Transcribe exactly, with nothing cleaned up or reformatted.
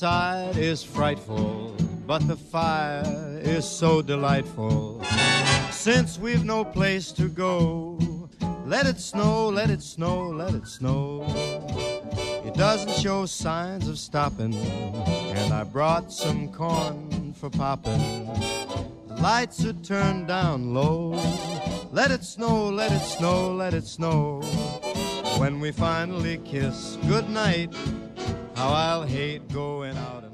outside is frightful, but the fire is so delightful. Since we've no place to go, let it snow, let it snow, let it snow. It doesn't show signs of stopping, and I brought some corn for popping. The lights are turned down low. Let it snow, let it snow, let it snow. When we finally kiss goodnight, how I'll hate going out.